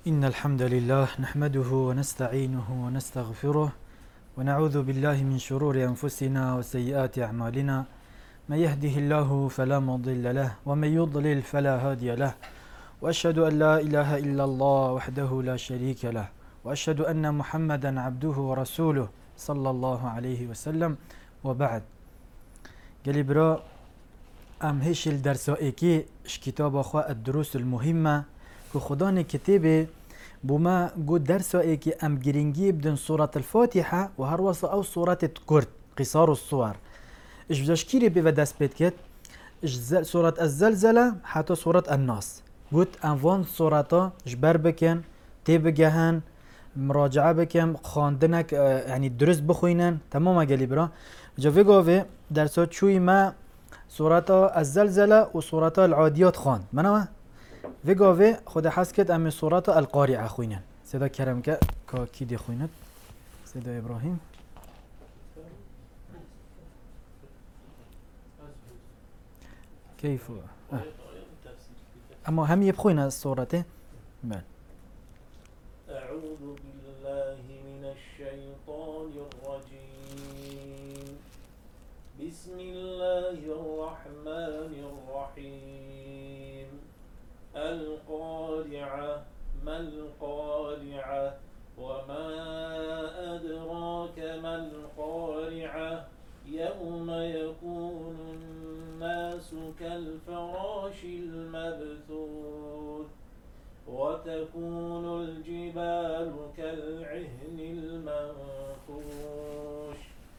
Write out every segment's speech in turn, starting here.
إن الحمد لله نحمده ونستعينه ونستغفره ونعوذ بالله من شرور أنفسنا وسيئات أعمالنا. من يهده الله فلا مضل له ومن يضلل فلا هادي له، وأشهد أن لا إله إلا الله وحده لا شريك له، وأشهد أن محمدا عبده ورسوله صلى الله عليه وسلم. وبعد قال برا ام هيش الدرس ايكي كتاب اخوة الدروس المهمة كو خدان كتابه بما قد درس ايكي ام جرينجي بدن سورة الفاتحة وهروس او سورة الكرد قصار الصور اش بداش كيري بيفا داس بيتكت سورة الزلزلة حتى سورة الناس قلت انفان سورة جبر بكن تيبجهن مراجعة بكم خواندنك يعني درس بخوينن تماما قالي برا جا في درسات شوي ما سورة الزلزلة وسورة العاديات خواند منو في خود حس كد ام سورة القارعة خوينن سيدا كرم كي دي خوينت سيدا ابراهيم كيف اما هم يبخوين السورة بل أعوذ بالله من الشيطان الرجيم. بسم الله الرحمن الرحيم. القارعة ما القارعة وما أدراك ما القارعة يوم يكون الناس كالفراش المبثوث وتكون الجبال كالعهن المنفوش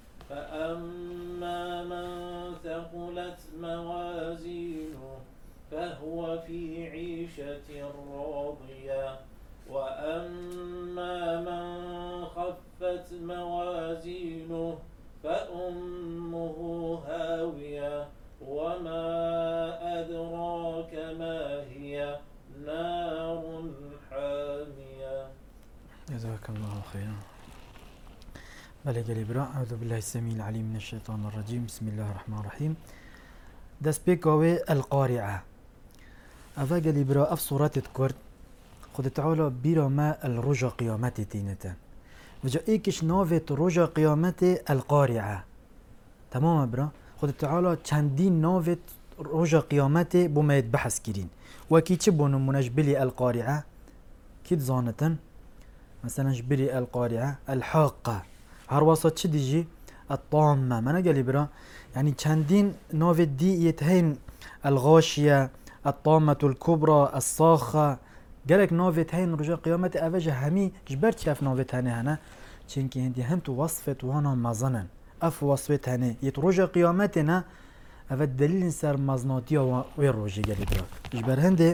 فأما من ثقلت موازينه فهو في عيشة راضية وأما من خفت موازينه فأمه هاوية وما أدراك ما هي نار حامية. جزاك الله خيرا. بلى قال برا أعوذ بالله السميع العليم من الشيطان الرجيم. بسم الله الرحمن الرحيم. دس بيكوي القارعة أفا قال برا أف صورة تذكر خد تعالى بيرا ما الرجا قيامتي تينتا وجا إيكش نوفت رجا قيامتي القارعة تمام برا خد تعالى چندين نوفت رجا قيامتي بما يتبحث كرين وكي تشبون منجبلي القارعة كي تزانتن مثلا جبلي القارعة الحاقة هرواسة تشديجي الطامة ما نقالي برا يعني چندين نوفت دي يتهين الغاشية الطامة الكبرى الصاخة قالك نوفت هين رجاء قيامة أفجه همي جبرت شاف نوفت هني هنا چنكي هندي هم تو وصفت وانا مظنا أف وصفت هني يترجى قيامتنا أف الدليل سر مزناتيا وين روجي قالي برا جبر هندي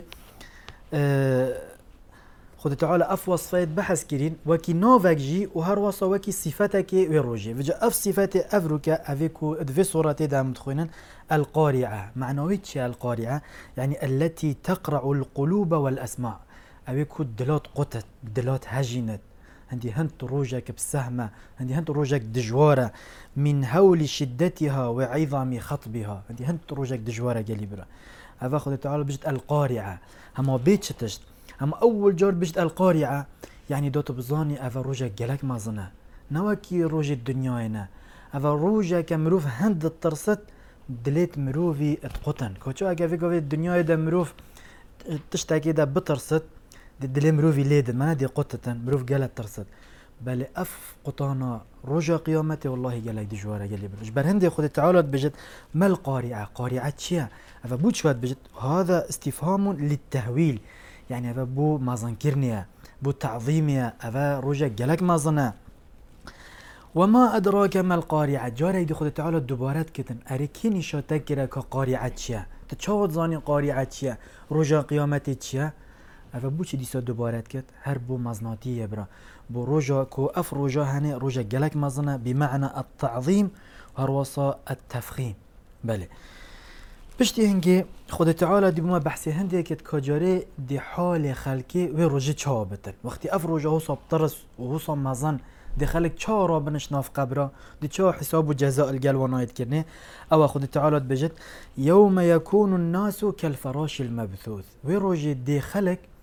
خد تعالى أف وصفات بحث كرين وكي نوفك جي وهر وصا وكي صفتك وين روجي فجأ أف صفات أفرك أفيكو دفي صورتي دام تخوينن القارعة معنويتش القارعة يعني التي تقرع القلوب والأسماع أبيكو دلات قطت دلات هجنت عندي هنت روجك بسهمة عندي هنت روجك دجوارة من هول شدتها وعظم خطبها عندي هنت روجك دجوارة قليبرة هذا خد تعالى بجد القارعة هما بيتش تشت هما أول جار بجد القارعة يعني دوت بزاني أفا روجك جلك مازنا نواكي روج الدنيا أفا روجك مروف هند الترست دليت مروفي اتقطن كوتشو اگه في الدنيا ده مروف تشتاكي ده بترصد دلي مروفي ليد ما دي قطتن مروف قالت ترصد بل اف قطانا رجا قيامتي والله قال دي جواره قال برج برهندي خد تعالى بجد ما القارعه قارعه شيا فبوت شوات بجد هذا استفهام للتهويل يعني فبو ما ظنكرنيا بو تعظيميا افا رجا قالك ما ظنا وما أدراك ما القارعة جاري دي خد تعالى الدبارات كتن أريكيني شاتك كرا كقارعة شيا تتشاوت زاني قارعة شيا رجا قيامتي شيا أفا بوش دي سا دبارات كت هر بو مزناتي يبرا بو رجا كو أف رجا هني رجا جلك مزنا بمعنى التعظيم هروصا التفخيم بله بشتي هنجي خد تعالى دي بما بحثي هندي كت كجاري دي حال خلقي وي رجا چابتن وقتي أف رجا هو صاب طرس وهو صاب مزن دي خلق چارا بنش ناف قبره دي چا حساب و جزاء القلوانايت كرنه او خد تعالى بجد يوم يكون الناس كالفراش المبثوث ويروجي دي خلق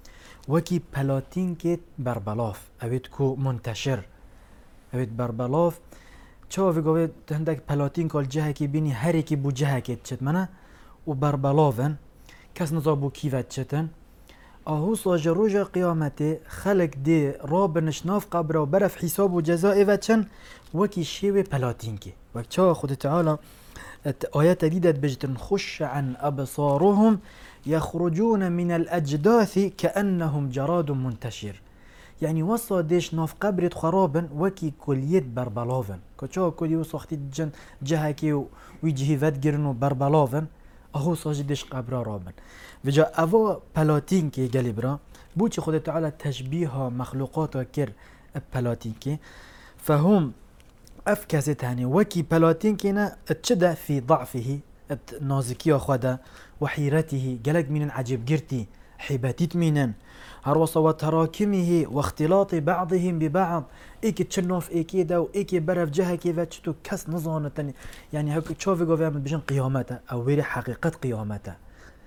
وكي بلاتين كيت بربلاف اويت كو منتشر اويت بربلاف چاو في قوي هندك بلاتين كل جهة كي بيني هري كي بو جهة كي تشت منا وبربلافن كاس نزابو كيفا تشتن اهو صاج روجا قيامته خلق دي رابنش ناف قبره وبرف حساب وجزاء وچن وكي شيوه بلاتينكي وكي خود تعالى آيات جديدة بجتن خش عن أبصارهم يخرجون من الأجداث كأنهم جراد منتشر يعني وصا ديش ناف قبرت خرابن وكي كليت بربلافن كچا كلي وصاختي جن جهكي ويجهي فدگرن بربلافن اهو صاج ديش قبره رابن وجا اوا بلاتين كي قلبرا بوچي خود تعالى تشبيه مخلوقات كر بلاتين فهم افكست هني وكي بلاتين كينا اتشدع في ضعفه نازكي خدا وحيرته قلق من عجب جرتي حباتيت منن هروصا وتراكمه واختلاط بعضهم ببعض ايكي تشنوف ايكي دا وايكي برف جهة كيفا تشتو كس نظانة يعني هكو تشوفي قوة بجن قيامته او ويري حقيقة قيامته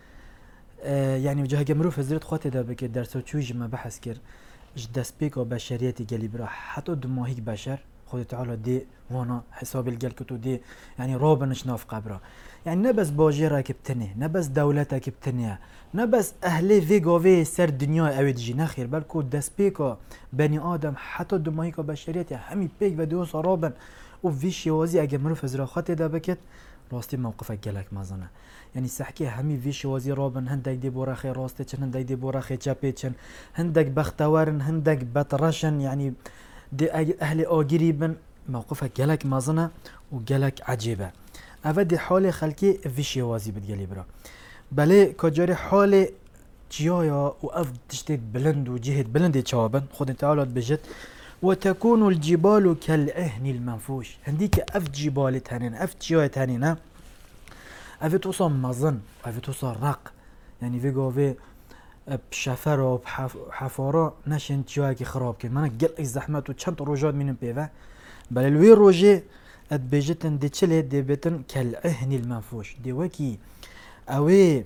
يعني وجهة جمروف هزرت خواتي دا بكي درسو تشويج ما بحث كر جدس بيكو بشريتي قلي برا حتى دماهيك بشر خود تعالى دي وانا حساب الجل كتو دي يعني رابنش ناف قبره يعني نبس باجيرا كبتني نبس دولتا كبتنيا نبس اهلي فيغوفي سر دنيا اوي دجي نخير بلكو دس بيكو بني ادم حتى دماهيكو بشريتي همي بيك وديو صرابن وفي شوازي اگه مروف ازراخات دا بكت راستي موقفك جلك مازنه يعني سحكي همي في شوازي رابن هندك دي بوراخي راستي چن هندك دي بوراخي چاپي چن هندك بختورن هندك بطرشن يعني دي اهل آگیری بن موقفك جلك مازنه وجلك عجيبه افدي حال خلقي في شوازي بتقلي برا بله كجاري حال جيايا وأف تشتيت بلند وجهد بلند تشابن خد تعالى بجت وتكون الجبال كالعهن المنفوش هنديك أف جبال تانين أف جيايا تانين أف توصل مظن أف توصل رق يعني في قوة بشفرة وبحفارة نشن جيايا كي خراب كي مانا قل الزحمات وچند روجات من بيفا بل الوي روجي ادبجتن دي چله دي بتن كالعهن المنفوش دي وكي اوي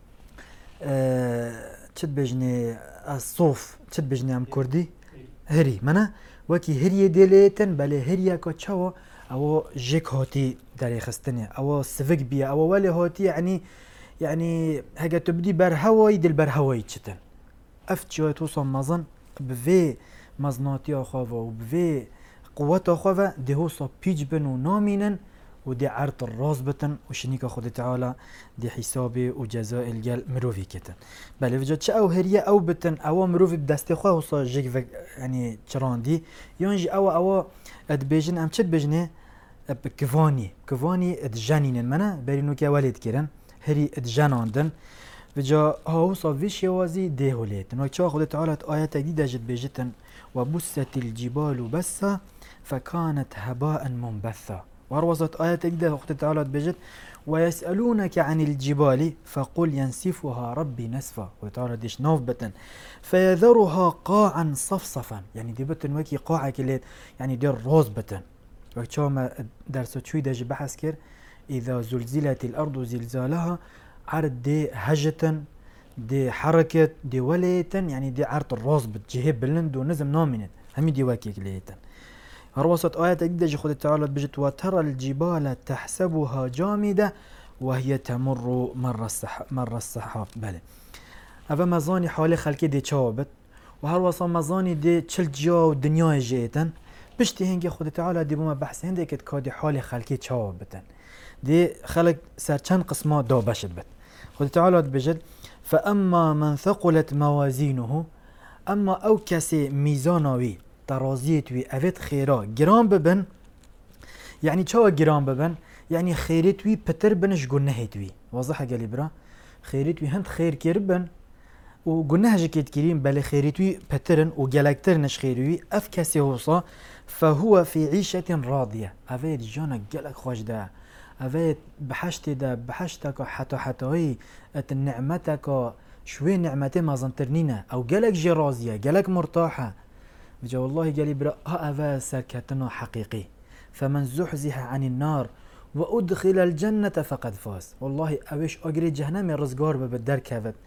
چت بجني الصوف چت بجني ام كردي هري منا وكي هري ديليتن بله هريا كو چاو او جيك هوتي داري خستني او سفك بيا او ولي هوتي يعني هاجا تبدي برهواي دل برهواي چتن افتشو توصل مزن بفي مزناتي اخوا وبفي قوات اخوا دي هو صا بيج بن ونامينن ودي عرض الراس بتن وشنيكا خود تعالى دي حسابي وجزاء الجل مروفي كتن بل فجأة او هريا او بتن او مروفي بدستي خواه وصا جيك يعني چراندي يونجي او ادبيجن ام چت بجنه كفاني ادجانين منا برينو كي والد كيرن هري ادجاناندن فجأة هاو صا فيش يوازي دي هوليتن وكشا خود تعالى آيات جديدة جد بيجتن وبست الجبال بسا فكانت هباء منبثا وروزت آيات جديدة وقت تعالى بجد ويسألونك عن الجبال فقل ينسفها ربي نسفا وتعالى ديش نوف بتن فيذرها قاعا صفصفا يعني دي بتن وكي قاعة كليت يعني دي الروز بتن وقت ما درسو شوي داج بحث كر إذا زلزلت الأرض زلزالها عرض دي هجة دي حركة دي وليتن يعني دي عرض الروز بتجهب بلند ونزم نامنت همي دي واكي كليتن هروصت آيات جديدة خود تعالى بجت وترى الجبال تحسبها جامدة وهي تمر مر السحاب بله أفا مزاني حالي خلقي دي چابت وهروصا مزاني دي چل جا ودنيا جيتن بشتي هنگي خود تعالى دي بما بحث هنده كد كادي حالي خلقي چابتن دي خلق سر چند قسمات دا بشد بت خود تعالى بجد فأما من ثقلت موازينه أما أو كسي ميزانوي ترازيت وي أفت خيرا جرام ببن يعني چاوا جرام ببن يعني خيرت وي بتر بنش گنهت وي واضحة قالي برا خيرت وي هند خير كربن و گنه جكيت كريم بل خيرت وي بترن و جلكتر نش خير وي اف كسي هوصا فهو في عيشة راضية افيت جانا جلك خوش ده افيت بحشت ده بحشتك حتى ات نعمتك شوي نعمتي ما زنترنينا او جلك جي راضية جلك مرتاحة بجا والله قالي برا أفا سكتنا حقيقي فمن زحزح عن النار وأدخل الجنة فقد فاز والله أويش أجري جهنم رزقار ببدر كافت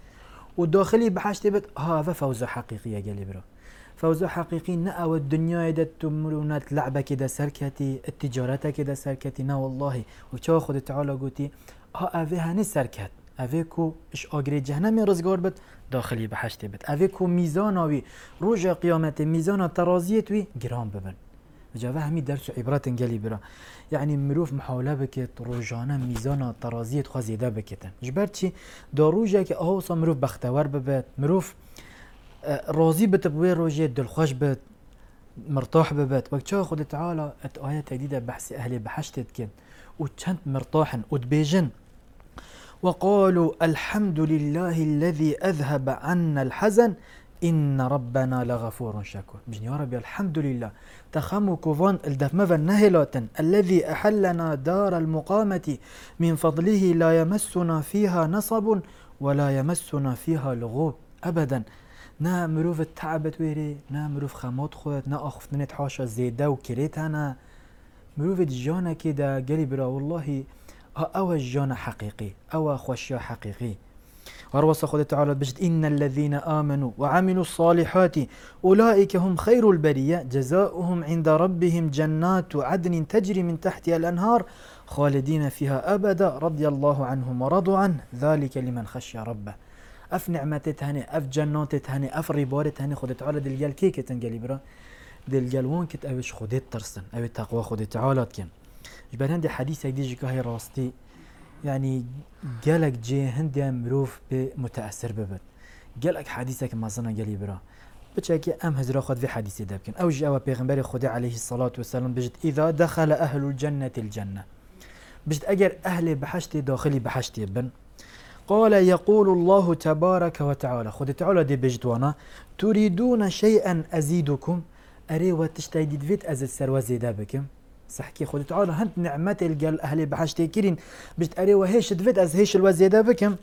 وداخلي بحشت بيت هذا فوز حقيقي قالي برا. فوز حقيقي نأوى الدنيا إذا تمرونات لعبة كده سركتي التجارة كده سركتي نا والله وشو خد تعالى قلتي أفي هني سركت أفيكو إيش أجري جهنم رزقار بت داخلي بحشت بت أفيكو ميزانوي رجع قيامة ميزان ترازيت وي جرام ببن جاوا همي درس عبرات قالي برا يعني مروف محاولة بكت روجانا ميزان ترازيت خزيدة بكتن جبرتشي داروجا كي أهو مروف بختور ببت مروف راضي بتبوي روجي دلخوش بت مرتاح ببت وقتها خد تعالى آية جديدة بحث أهلي بحشتت كن وكنت مرتاحن وتبيجن وقالوا الحمد لله الذي أذهب عنا الحزن إن ربنا لغفور شكور بجن يا ربي الحمد لله تخمو كوفان الدفمة النهلة الذي أحلنا دار المقامة من فضله لا يمسنا فيها نصب ولا يمسنا فيها لغوب أبدا نا مروف التعبت ويري نا مروف خمات خود نا أخفت منت حاشا زيدا وكريت أنا مروف جانا كده قالي برا والله أو جانا حقيقي أو خوشيا حقيقي ورواصة خود تعالى بجد إن الذين آمنوا وعملوا الصالحات أولئك هم خير البرية جزاؤهم عند ربهم جنات عدن تجري من تحتها الأنهار خالدين فيها أبدا رضي الله عنهم ورضوا عنه ذلك لمن خشي ربه أف نعمتت هني أف جناتت هني أف ربارت هني خود تعالى دلقال كيكة تنقلي برا دلقال وان كت أوش خودت ترسن أو التقوى خود تعالى كن جبر هندي حديث يجي جيكا هي راستي يعني قالك جي هندي مروف بمتأثر ببت قالك حديثك ما صنع قالي برا بتشاكي أم هزرا خد في حديث دابكن أو جاء بيغمبري خدا عليه الصلاة والسلام بجد إذا دخل أهل الجنة الجنة بجد أجر أهل بحشتي داخلي بحشتي بن قال يقول الله تبارك وتعالى خد تعالى دي بجدوانا تريدون شيئا أزيدكم أري وتشتايد فيت أز السروازي دابكم صحكي خد تعالى هنت نعمت الجل أهل بحشتي كيرين بجد أري وهيش دفيت أز هيش الوازي دابكم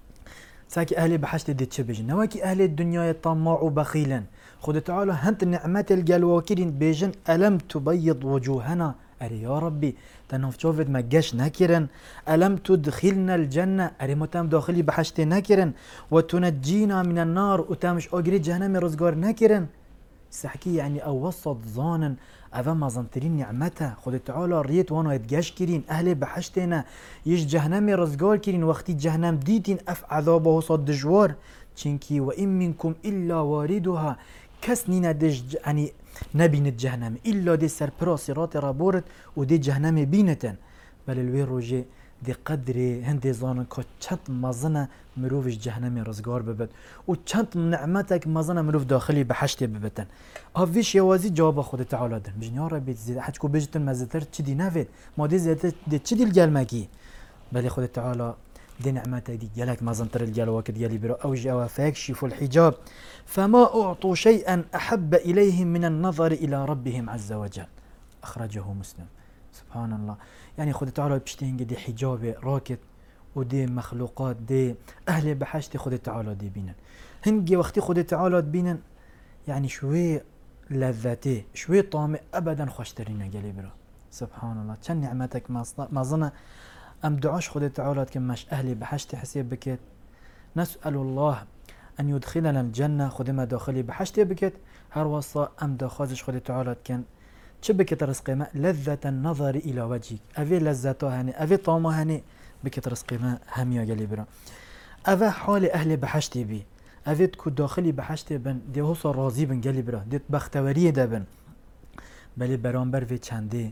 ساكي أهل بحشتي دي تشبج نواكي أهل الدنيا طماع بخيلا خد تعالى هنت نعمت الجل وكيرين بيجن ألم تبيض وجوهنا أري يا ربي تنوف شوفت ما جاش نكرا ألم تدخلنا الجنة أري متام داخلي بحشتي نكرا وتنجينا من النار وتامش أجري جهنم رزقار نكرا سحكي يعني أو وسط ظانا أذا ما زنترين نعمتها خد تعالى ريت وانا يتجاش كرين أهل بحشتنا يش جهنم رزقار كرين وقتي جهنم ديتين أف عذابه صد دجوار تشنكي وإن منكم إلا واردها كسنين دج يعني نبين الجهنم إلا دي سربرا صراط رابورت ودي جهنم بينتن بل الوير روجي دي قدري هندي ظانن كو چند مزنه مروفش جهنم رزگار ببد و چند نعمتك مزنه مروف داخلي بحشت ببتن هفيش يوازي جواب خود تعالى دن بجن يا ربي زيد حجكو بجتن مزتر چدي نفيد ما دي زيادة دي چدي الجلمكي بل خود تعالى دي نعمتك دي جلك مزنتر الجل وقت يلي برا أوج أو فيكشف الحجاب فما أعطوا شيئا أحب إليهم من النظر إلى ربهم عز وجل أخرجه مسلم سبحان الله يعني خود تعالى بشتين دي حجاب راكت ودي مخلوقات دي أهل بحشتي خود تعالى دي بينن هنجي وقتي خود تعالى بينن يعني شوي لذاتي شوي طامع أبدا خوشترين قالي برا سبحان الله كان نعمتك ما ظن أم دعاش خود تعالى كماش أهل بحشتي حسيب بكت نسأل الله أن يدخلنا الجنة خود ما داخلي بحشتي بكت هر وصا أم داخلش خود تعالى كان چه بكت رزق ما لذة النظر إلى وجهك أفي لذته هني أفي طعمه هني بكت رزق ما هميا قالي برا أفا حال أهل بحشتي بي أفي تكو داخلي بحشتي بن دي هوصا راضي بن قالي برا دي بختوريه دا بن بلي برانبر في چنده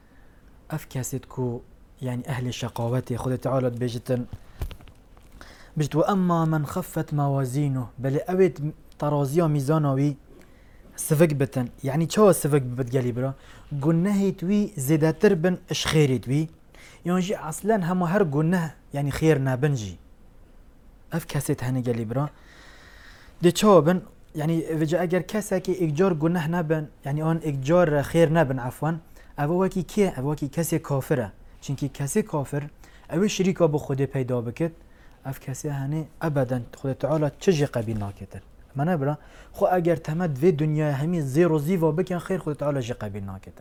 أف كاسي تكو يعني أهل شقاوتي خود تعالى بيجتن بجت وأما من خفت موازينه بلي أويت ترازيا ميزانوي سفق بتن يعني چاو سفق بتقالي برا قنه توي زيادتر بن اش خيري توي يونجي اصلا هما هر قنه يعني خير نابنجي اف كاسيت هني قالي برا دي چاو بن يعني فجأة اگر كاساكي اجار قنه نابن يعني اون اجار خير نابن عفوا اوواكي كي اوواكي كاسي كافره چنكي كاسي كافر او شريكا بو خوده پیدا بكت اف كاسي هني ابدا خود تعالى چجي قبيل ناكتر منه برا خو اگر تمد في دنیا همین زیر و زیوا بکن خیر خود تعالی جی قبیل ناکتن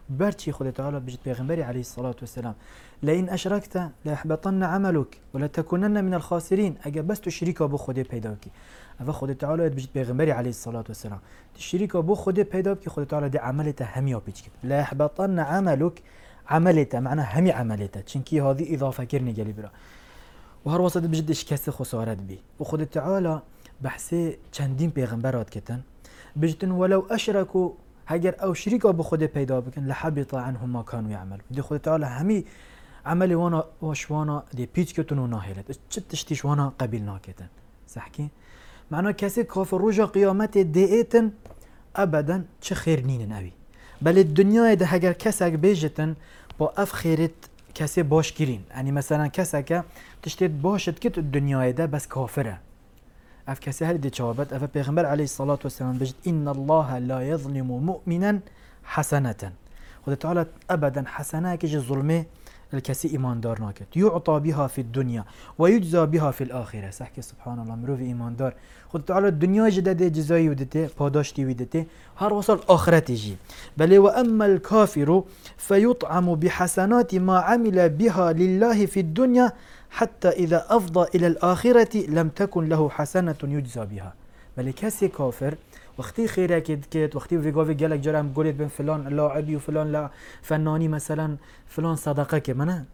برچی خود تعالی بجد پیغمبری علیه الصلاة والسلام لئن اشرکت ليحبطن عملك ولا تكونن من الخاسرین. اگر بس تو شریکا بو خود پیدا کی، اول خود تعالی بجد پیغمبری علیه الصلاة والسلام تو شریکا بو خود پیدا کی، خود تعالی ده عملت همیا پیچ کد. ليحبطن عملك عملت معنی همی عملت، چونکی هذه اضافه کرنی گلی برا و هر واسط بجد اشکست خسارت بی. و خود تعالی بحث چندین پیغمبرات کتن بجتن ولو اشرکو اگر او شریکا به خود پیدا بکن لحبط عنهم ما كانوا يعمل. دی خود تعالی همی عمل وانا واشوانا دی پیچ کتن و ناهلت چه تشتیش وانا قبیل ناکتن. صحکی معنی کسی کافر روژا قیامت دیتن ابدا چه خیر نینن اوی. بله دنیای ده اگر کسی بیجتن با اف خیرت کسی باش گیرین، یعنی مثلا کسی که تشتید باشد که دنیای ده بس کافره، اف کسی هل دی جوابت اف پیغمبر علیه الصلاة والسلام بجد ان الله لا يظلم مؤمنا حسنة. خود تعالی ابدا حسنه که ظلمه الكسي ایمان دار ناکد، یعطا بها فی الدنیا و یجزا بها فی الاخره. صح که سبحان الله مروف ایمان دار خود تعالی دنیا جدده جزایی ودته پاداشتی ودته هر وصل آخرت جی. بله و اما الكافر فيطعم بحسنات ما عمل بها لله في الدنيا حتى اذا افضى الى الاخره لم تكن له حسنه يجزى بها. بله کسی کافر وقتی خیره کد وقتی ویگاوی گلک جرم گولید بین فلان لاعبی و فلان لا فنانی مثلا فلان صدقه که منه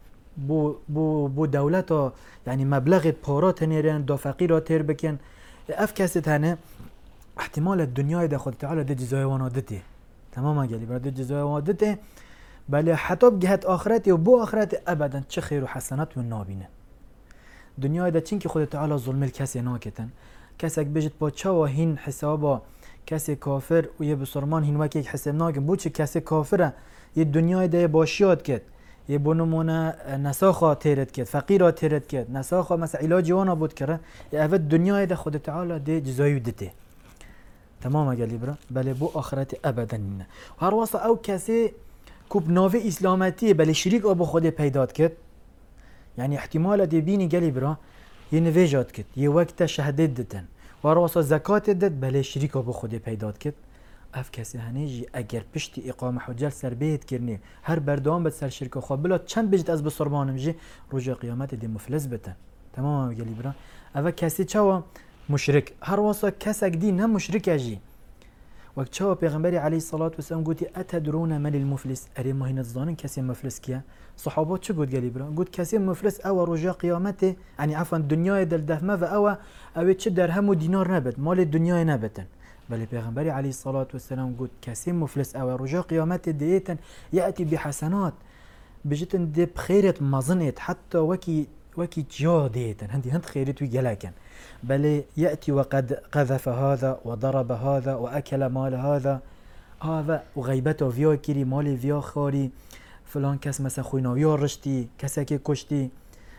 بو دولتا یعنی مبلغ پارات نیرن دا فقیرات تیر بکن اف کسی تنه احتمال دنیای ده خود تعالی ده جزای وانا دته تماما گلی برای ده جزای وانا دته. بله حتی بگهت آخرتی و بو آخرت ابدا چه خیر و حسنات و نابینه. دنیای ده چین که خود تعالی ظلم کسی ناکتن کسی که بجد با چه و هین حسابا کسی کافر و یه بسرمان هین وکی حساب ناکن بو چه کسی کافره یه دنیای ده باشیات کد یه بونمونه نساخا تیرد کد فقیرا تیرد کد نساخا مثلا علاجی وانا بود کره یه اول دنیای ده خود تعالی ده جزایی دته تمام گلی برا. بله بو آخرت ابدا نه. هر واسه او کسی کوب ناوی اسلامتی بله شریک آبو خود پیداد کد یعنی احتمال ده بینی گلی برا یه نویجات کد یه وقت شهدت دتن و هر واسه زکات دت بله شریک آبو خود پیداد کد اف کسی هنیجی اگر پشت اقامه حجل سر بیت کرنی هر بردوام بد سر شرکا خواه بلا چند بجت از بسرمانم جی رجا قیامت دی مفلس بتن تمام گلی برا. اف کسی چوا مشرک هر واسه کسک دی نه مشرک اجی وقت چوا پیغمبری علیه الصلاة والسلام گوتی اتدرون من المفلس اری ما هین الظانن کسی مفلس کیه صحابات چه گوت گلی برا گوت کسی مفلس او رجا قیامت یعنی عفوا دنیای دل دفمه و او چه درهم و دینار نبت مال دنیای نبتن. بل پیغمبری علیه الصلاة والسلام گوت کسی مفلس او رجا قیامت دیتن یأتی بحسنات بجتن دی بخیرت مظنت حتی وکی جا دیتن هند خیرت وی گلکن. بل يأتي وقد قذف هذا وضرب هذا وأكل مال هذا وغيبته فيا كيري مال فيا خاري فلان كس مثلا خويناويا رشتي كسكي كشتي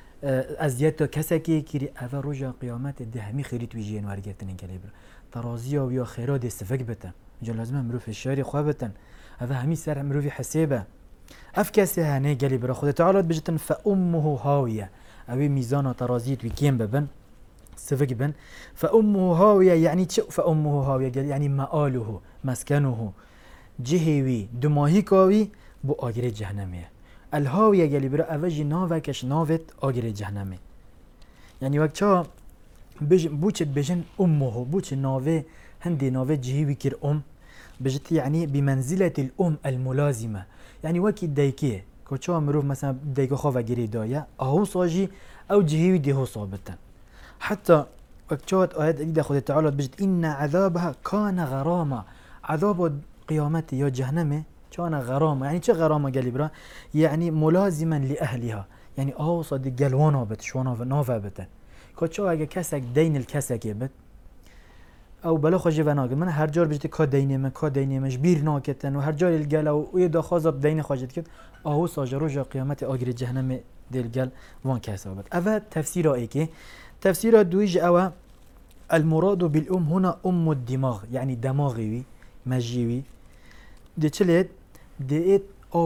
ازيته كسكي كيري اول رجا قيامت ده همي خيرت ويجين ورگتن كليبر ترازيا ويا خيرات استفق بتن جو لازم امرو في الشارع خوابتن اول همي سر امرو في حسابه اف كسي هني كليبر خد تعالى بجتن فامه هاويه اوي ميزان ترازيت وكيم ببن استفق بن فامه هاويه يعني شو فامه هاويه يعني مآله مسكنه جهوي دماهي كاوي بو آگر جهنمه. الهاویه گلی برا اوجی ناوکش ناوت آگر جهنمه. یعنی وقت چا بوچت بجن امه بوچ ناوه هندی ناوه جهوی کر بجت يعني بمنزلة الأم الملازمة. يعني وكي دايكيه كوچا مروف مثلا دايكو خواه گيري دايا اهو صاجي او جهوي ديهو صابتن. حتى وقتشوت آيات اجدا خود تعالى بجد إن عذابها كان غراما. عذاب قيامتي يا جهنمه كان غرامة. يعني چه غرامة قالي برا؟ يعني ملازما لأهلها. يعني صدق قلوانا بت شوانا نافع بتن كوچا اگه کسک دین الکسک بت او بلا خوجه وناگه من هر جار بجد کا دینمش بیر ناکتن و هر جار الگل و یه داخازب دین خواجد کت آهو ساجرو جا قیامت آگر جهنم دلگل وان که حسابت. اول تفسیر ای که تفسیر دویج او المراد بالام هنا ام الدماغ يعني دماغي مجيوي دي چلید ديت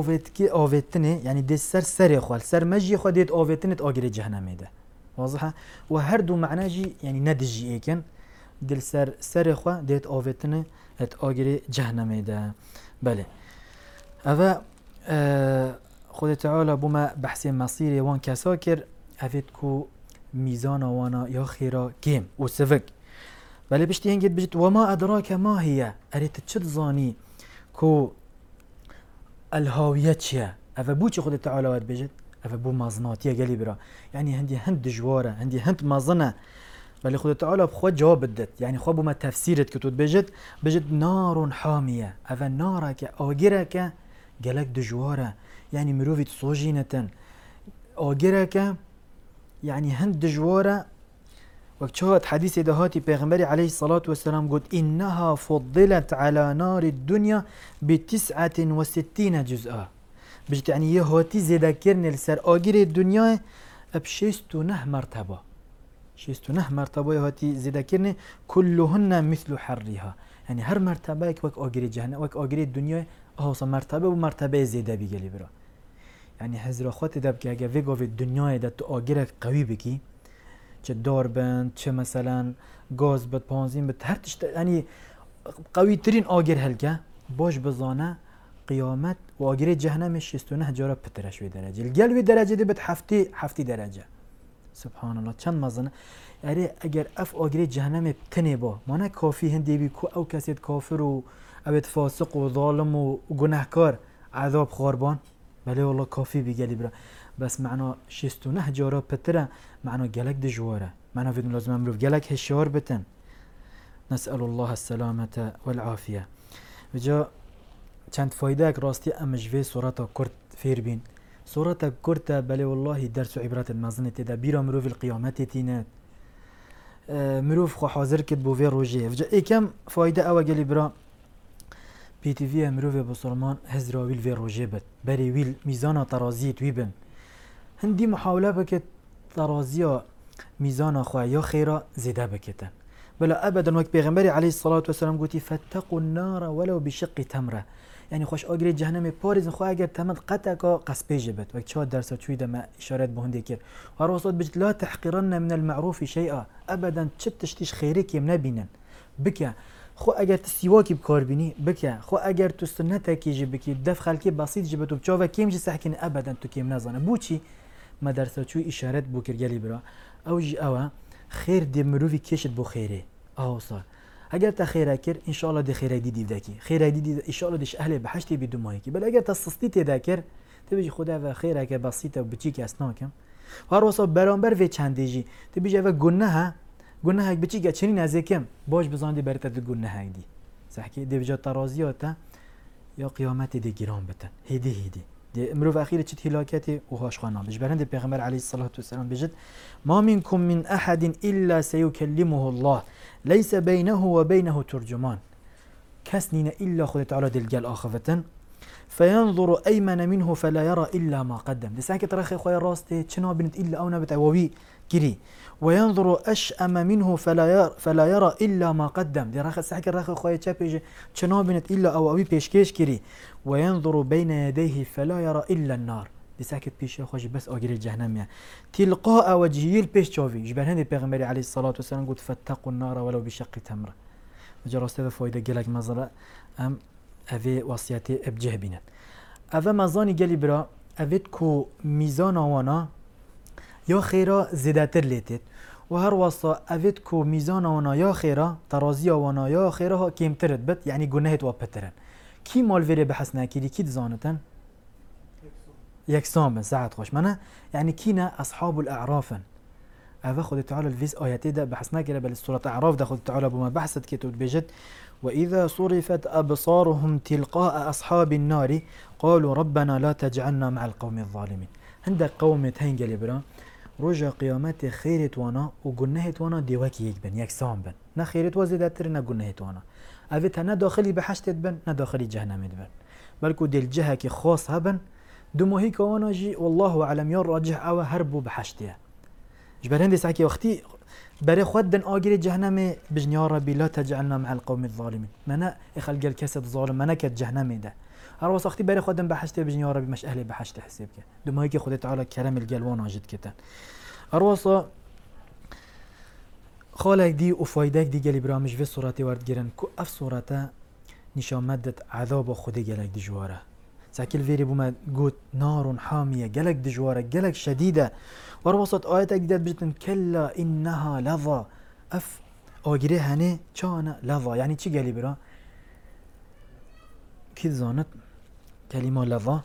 آوتنه يعني دي سر خوال سر مجي خو ديت آوتنه آگر جهنم ده واضحه و هر دو معناجي يعني ندجي ايكن دل سر خو ديت آوتنه ات آگر جهنم ده. بله اوا خود تعالى بما بحث مصيري وان كساكر افيد كو ميزان وانا يا خيرا كيم وسفك بل بشتي هنجد بجت وما ادراك ما هي اريت تشد زاني كو الهاوية تشيا افا بوچ خود تعالى ود بجت افا بو مازناتيه قالي برا يعني هندي هند دجواره هندي هند مازنه بل خود تعالى بخواد جواب بدت يعني خو بما تفسيرت كتود بجت نار حاميه افا نارك اوغيرك قالك دجواره يعني مروفيت صوجينة اوغيرك يعني هند دجواره وقت حديث دهاتي پیغمبر عليه الصلاة والسلام قلت إنها فضلت على نار الدنيا ب69 جزءا بجت يعني يهاتي زيدا كرن السر آجر الدنيا ب69 مرتبة 69 مرتبة يهاتي زيدا كرن كلهن مثل حرها يعني هر مرتبة وك آجر جهنم وك آجر الدنيا أهوصا مرتبة ومرتبة زيدا بيجلي برا يعني هزر أخوات دبك أجا فيجو في الدنيا دا تو آجرك قوي بكي چه دار بند چه مثلا گاز بد پانزین بد هر تشت یعنی قوی ترین آگر هلکه باش بزانه قیامت و آگر جهنم 69 جارا پترش وی درجه الگل وی درجه دی بد هفتی درجه سبحان الله چند مزنه یعنی اگر اف آگر جهنم بتنه با مانه کافی هندی بی کو او کسید کافر و اوید فاسق و ظالم و گناهکار عذاب خاربان بله والله کافی بگلی برا بس معنا 69 جارا پتره معنا گلک دجواره معنا فيدم لازم امروف گلک هشار بتن نسأل الله السلامة والعافية وجا چند فايدة راستي امجوه سورة كرد فير بين سورة كرد بله والله درس و عبرات المزنة تدا بيرا مروف القيامات تينات مروف خو حاضر كد بوفي روجيه وجا اي كم فايدة اوا قلي برا بي تي في مروف بسلمان هزرا ويل في روجيه بت بري ويل ميزانا ترازيت ويبن هندي محاولة بكت ترازيا ميزان أخوة يا خيرا زيدا بكتن بلا أبدا وقت بيغمبري عليه الصلاة والسلام قلتي فاتقوا النار ولو بشق تمرة يعني خوش أجري جهنم بارز أخوة أجر تمد قتك قصبي جبت وقت شاد درس وشويدا ما إشارات بهندي كير وروصات بجت لا تحقرن من المعروف شيئا أبدا تشتش خيرك يمنا بينا بكا خو اگر تسيواكي بكاربيني بكا خو اگر تو سنتك يجي بكي دف خلكي بسيط جبت وبتشوفا كيم جي سحكين ابدا تو كيم نزانه بوچي مدرسه شوي اشارات بو كرجلي برا او جي اوا خير دي مروفي كيشت بو خيره اهو صار اگر تا خيره كر ان شاء الله دي خيره دي داكي خيره دي ان شاء الله ديش اهل بحشتي بدون مايكي بل اگر تصستي تذاكر تبيجي خدا و خيره که بسيطه وبچيك اسناكم هر وصل برانبر و چنديجي تبيجي و گناه بچی که چنین نزدیکم باش بزاندی برات گناه دی صحکی دی بجا ترازیاته یا قیامت دی گران بتن هدی دی امروز اخیر چت هلاکتی و هاش خانه بج برند پیغمبر علیه الصلاه و السلام بجد ما منكم من احد الا سيكلمه الله ليس بينه وبينه ترجمان كسنين الا خد تعالى دلجل اخفتن فينظر ايمن منه فلا يرى الا ما قدم دي ساكت ترخي خويا راستي چنا بنت الا او نبت اووي كري وينظر اشأم منه فلا يرى الا ما قدم دي راخ ساكت راخي خويا چپيج چنا بنت الا اووي پیشکش كري وينظر بين يديه فلا يرى الا النار دي ساكت پیش خوش بس اجر جهنم تلقاء وجهه البيش چوفي جبر هندي پیغمبر عليه الصلاه والسلام قلت فاتقوا النار ولو بشق تمره جراسته فايده گلك مزرعه ام اوه وصیتی ابجه بینن اوه مزانی گلی برا اوه کو میزان آوانا یا خیرا زیدتر لیتید و هر واسطه اوه کو میزان آوانا یا خیرا ترازی آوانا یا خیرا ها کمترد بد یعنی گناهت و پترن کی مال ویره بحث نکیدی کی دزانتن؟ یکسان بن ساعت خوش منه یعنی کینا اصحاب الاعرافن اوه خود تعالی الفيز آیاتی ده بحث نکره بل سورة اعراف ده خود تعالی بما بحثت که تود بجد وإذا صرفت أبصارهم تلقاء أصحاب النار قالوا ربنا لا تجعلنا مع القوم الظالمين عندك قوم تهنجل برا رجع قيامات خيرت وانا وقنهت وانا ديواك يكبن يكسام بن نا خيرت وزيدتر نا قنهت وانا أفتها نا داخلي بحشت بن نا داخلي جهنم بن بلكو دي الجهة كي خاص هبن دموهي كوانا جي والله أعلم يار راجح أو هربوا بحشتها جبر هندي ساكي واختي بري خودن آجر جهنم بجنيا ربي لا تجعلنا مع القوم الظالمين منا يخلق الكسد ظالم منا كت جهنم ده هر وسختي بري خودن بحشت بجنيا ربي مش أهلي بحشت حسيبك دم هيك خدت تعالى كلام الجلوان واجد كتن هر وسا خالك دي وفايدك دي جالي برامج في صورتي ورد جرن كو اف صورته نشان مدت عذاب خودي جالك دي جواره ساكل فيري بوما قوت نار حامية قلق دجوارة قلق شديدة وروصت آيات جديد بجتن كلا إنها لظى أف آجري هني كان لظى يعني چي قالي برا كي زانت كلمة لظى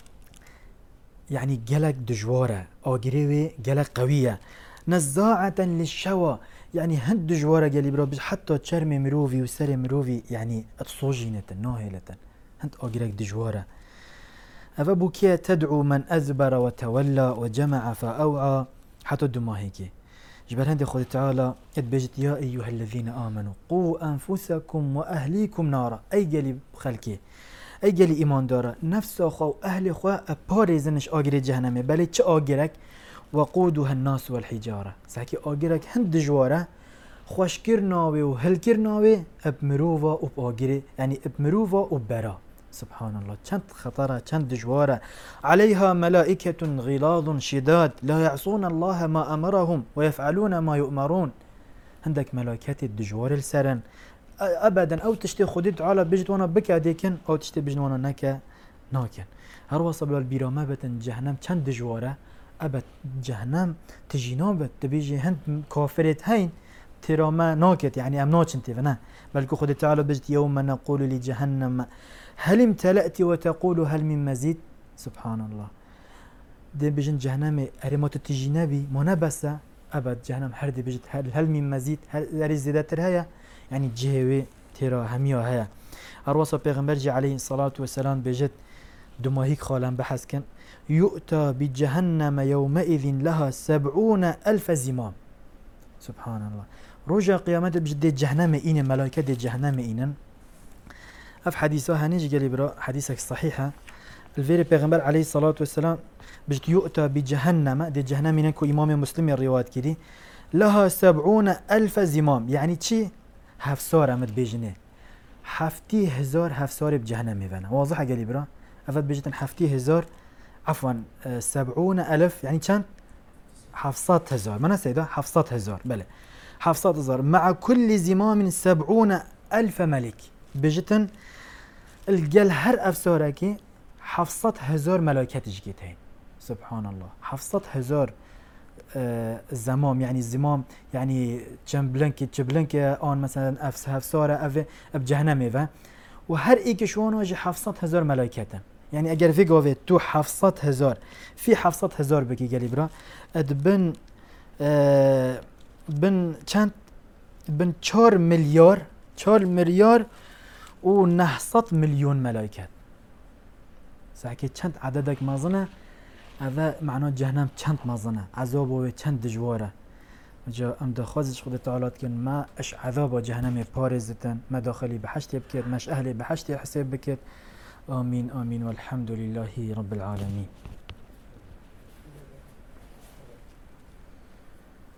يعني قلق دجوارة آجري قلق قوية نزاعة للشوى يعني هند دجوارة قالي برا حتى تشرمي مروفي وسري مروفي يعني اتصوجينة ناهلة هند آجري دجوارة أفبكية تدعو من أزبر وتولى وجمع فأوعى حتى دماهيكي جبر هندي خود تعالى اتبجت يا أيها الذين آمنوا قوا أنفسكم وأهليكم نارا أي قلي خلقي أي قلي إيمان دارا نفس أخو أهل أخوة أباريزنش آقري جهنمي بلي چه آقرك وقودها الناس والحجارة ساكي آقرك هند جوارة خوشكر ناوي وهلكر ناوي ابمروفا وبآقري يعني ابمروفا وبرا سبحان الله چند خطرة چند دجوارة عليها ملائكة غلاظ شداد لا يعصون الله ما أمرهم ويفعلون ما يؤمرون عندك ملائكة الدجوار السرن أبدا أو تشتي خديت على بجد وانا بكا ديكن أو تشتي بجد وانا نكا ناكن هروا صبر البيرامة بتن جهنم چند دجوارة أبد جهنم تجينابت تبيجي هند كافرت هين تراما ناكت يعني أم ناچن تيفنا بلكو خديت على بجد يوم نقول لجهنم هل امتلأت وتقول هل من مزيد سبحان الله دي بجن جهنم أريمات تجينبي منبسة أبد جهنم حردي بجد هل من مزيد هل زيادة هيا يعني جهوي ترى هميا هيا أروصى بيغمبرجي عليه الصلاة والسلام بجد دماهيك خالان بحث كان يؤتى بجهنم يومئذ لها 70,000 زمام سبحان الله رجع قيامات بجد دي جهنم إين ملائكة دي جهنم إين اف حديثها هنيجي قالي برا حديثك صحيحة الفيري پیغمبر عليه الصلاة والسلام بجد يؤتى بجهنم دي جهنم نكو امام مسلم الرواية كدي لها 70,000 زمام يعني چي هفسار امد بيجنه 70,000 هفسار بجهنم ميفانا واضحة قالي برا افاد بجتن 70,000 عفوا 70,000 يعني چند 700,000 ما نسيده 700,000 بله 700,000 مع كل زمام 70,000 ملك بجتن الجل هر افساركي 700,000 ملائكة جيتين سبحان الله 700,000 زمام يعني الزمام يعني جنبلنك آن مثلا افساره اف بجهنم و وهر ايك شوان واجي 700,000 ملائكة يعني اگر في قوة تو 700,000 في 700,000 بكي قالي برا ادبن بن چند بن 4 مليار و 900 مليون ملائكة ساكي چند عددك مازنه هذا معناه جهنم چند مازنه عذاب و چند دجواره جا ام دخوازش خود تعالى كن ما اش عذاب جهنم بارزتن ما داخلي بحشت بكيت مش اهلي بحشت حساب بكيت آمين آمين والحمد لله رب العالمين.